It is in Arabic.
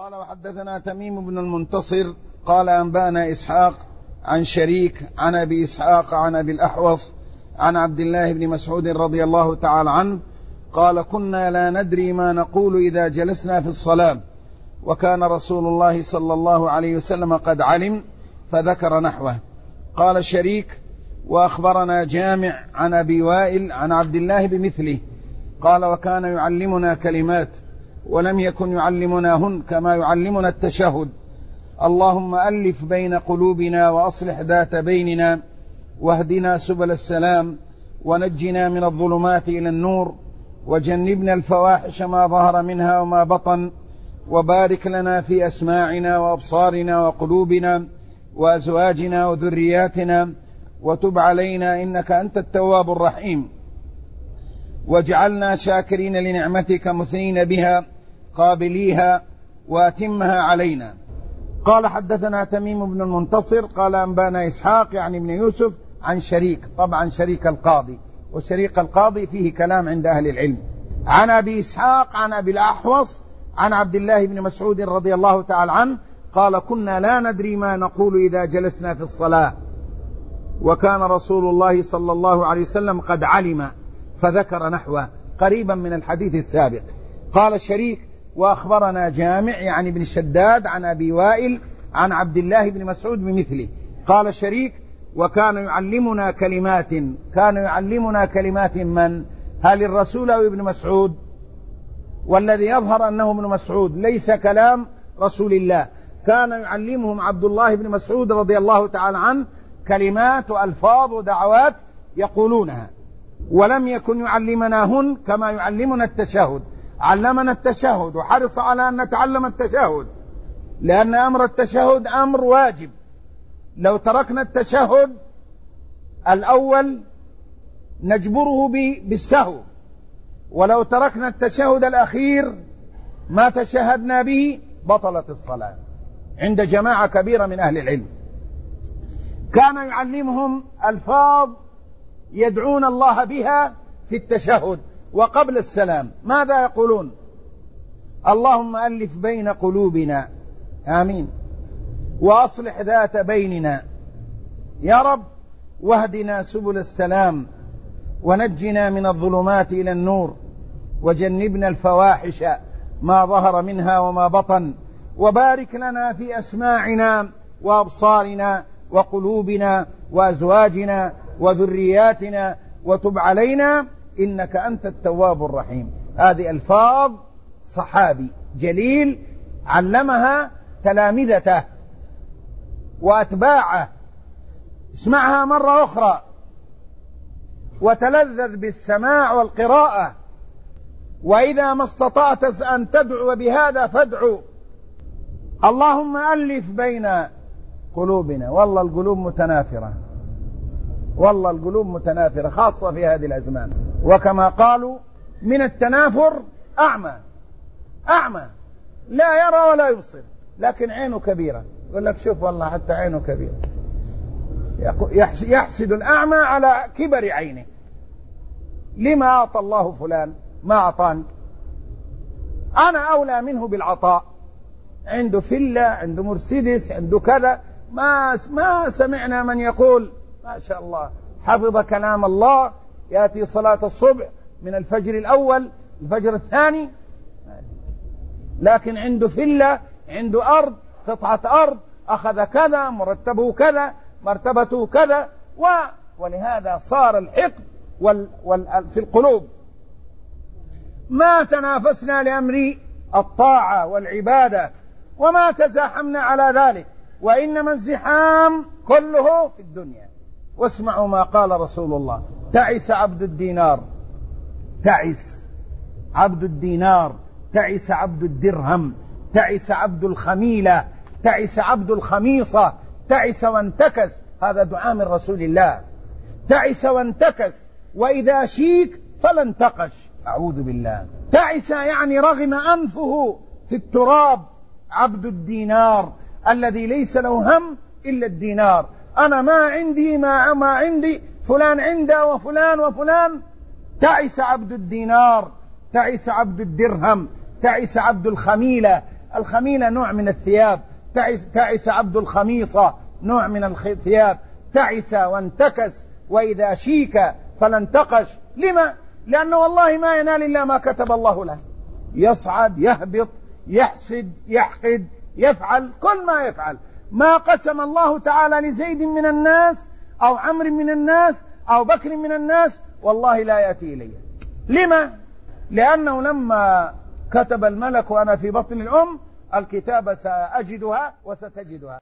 قال وحدثنا تميم بن المنتصر قال أنبأنا إسحاق عن شريك عن أبي إسحاق عن أبي الأحوص عن عبد الله بن مسعود رضي الله تعالى عنه قال كنا لا ندري ما نقول إذا جلسنا في الصلاة وكان رسول الله صلى الله عليه وسلم قد علم فذكر نحوه. قال شريك وأخبرنا جامع عن أبي وائل عن عبد الله بمثله قال وكان يعلمنا كلمات ولم يكن يعلمناهن كما يعلمنا التشهد: اللهم ألف بين قلوبنا وأصلح ذات بيننا واهدنا سبل السلام ونجنا من الظلمات إلى النور وجنبنا الفواحش ما ظهر منها وما بطن وبارك لنا في أسماعنا وأبصارنا وقلوبنا وأزواجنا وذرياتنا وتب علينا إنك أنت التواب الرحيم واجعلنا شاكرين لنعمتك مثنين بها قابليها واتمها علينا. قال حدثنا تميم بن المنتصر قال أنبانا إسحاق يعني ابن يوسف عن شريك، طبعا شريك القاضي، وشريك القاضي فيه كلام عند أهل العلم، عن أبي إسحاق عن أبي الأحوص عن عبد الله بن مسعود رضي الله تعالى عنه قال كنا لا ندري ما نقول إذا جلسنا في الصلاة وكان رسول الله صلى الله عليه وسلم قد علم فذكر نحوه قريبا من الحديث السابق. قال شريك وأخبرنا جامع يعني بن شداد عن أبي وائل عن عبد الله بن مسعود بمثله. قال شريك وكان يعلمنا كلمات، كان يعلمنا كلمات من؟ هل الرسول أو ابن مسعود؟ والذي يظهر أنه ابن مسعود، ليس كلام رسول الله. كان يعلمهم عبد الله بن مسعود رضي الله تعالى عنه كلمات وألفاظ ودعوات يقولونها، ولم يكن يعلمناهن كما يعلمنا التشهد. علمنا التشهد وحرص على أن نتعلم التشهد، لأن أمر التشهد أمر واجب. لو تركنا التشهد الأول نجبره بالسهو، ولو تركنا التشهد الأخير ما تشهدنا به بطلت الصلاة عند جماعة كبيرة من أهل العلم. كان يعلمهم ألفاظ يدعون الله بها في التشهد وقبل السلام. ماذا يقولون؟ اللهم ألف بين قلوبنا، آمين، وأصلح ذات بيننا يا رب، واهدنا سبل السلام ونجنا من الظلمات إلى النور وجنبنا الفواحش ما ظهر منها وما بطن وبارك لنا في أسماعنا وأبصارنا وقلوبنا وأزواجنا وذرياتنا وتب علينا إنك أنت التواب الرحيم. هذه ألفاظ صحابي جليل علمها تلامذته وأتباعه. اسمعها مرة أخرى وتلذذ بالسماع والقراءة، وإذا ما استطعت أن تدعو بهذا فادعو. اللهم ألف بين قلوبنا. والله القلوب متنافرة، والله القلوب متنافرة خاصة في هذه الأزمان، وكما قالوا من التنافر أعمى لا يرى ولا يبصر لكن عينه كبيرة. يقول لك شوف والله حتى عينه كبيرة، يحسد الأعمى على كبر عينه. لما أعطى الله فلان ما أعطاني؟ أنا أولى منه بالعطاء. عنده فيلا، عنده مرسيدس، عنده كذا. ما سمعنا من يقول ما شاء الله حفظ كلام الله، يأتي صلاة الصبح من الفجر الأول الفجر الثاني، لكن عنده فيلا، عنده أرض، قطعة أرض، أخذ كذا، مرتبه كذا، مرتبته كذا، ولهذا صار الحقد في القلوب. ما تنافسنا لأمر الطاعة والعبادة وما تزاحمنا على ذلك، وإنما الزحام كله في الدنيا. واسمعوا ما قال رسول الله: تعس عبد الدينار، تعس عبد الدينار، تعس عبد الدرهم، تعس عبد الخميلة، تعس عبد الخميصة، تعس وانتكس. هذا دعاء من رسول الله. تعس وانتكس، وإذا شيك فلا انتقش. أعوذ بالله. تعس يعني رغم أنفه في التراب. عبد الدينار الذي ليس له هم إلا الدينار. أنا ما عندي فلان عنده وفلان وفلان. تعس عبد الدينار، تعس عبد الدرهم، تعس عبد الخميلة الخميلة نوع من الثياب، تعس عبد الخميصة نوع من الثياب، تعس وانتكس وإذا شيك فلا انتقش. لما؟ لأنه والله ما ينال إلا ما كتب الله له، يصعد يهبط يحسد يحقد يفعل كل ما يفعل، ما قسم الله تعالى لزيد من الناس أو عمرو من الناس أو بكر من الناس والله لا يأتي إليه. لما؟ لأنه لما كتب الملك وأنا في بطن الأم الكتاب سأجدها وستجدها.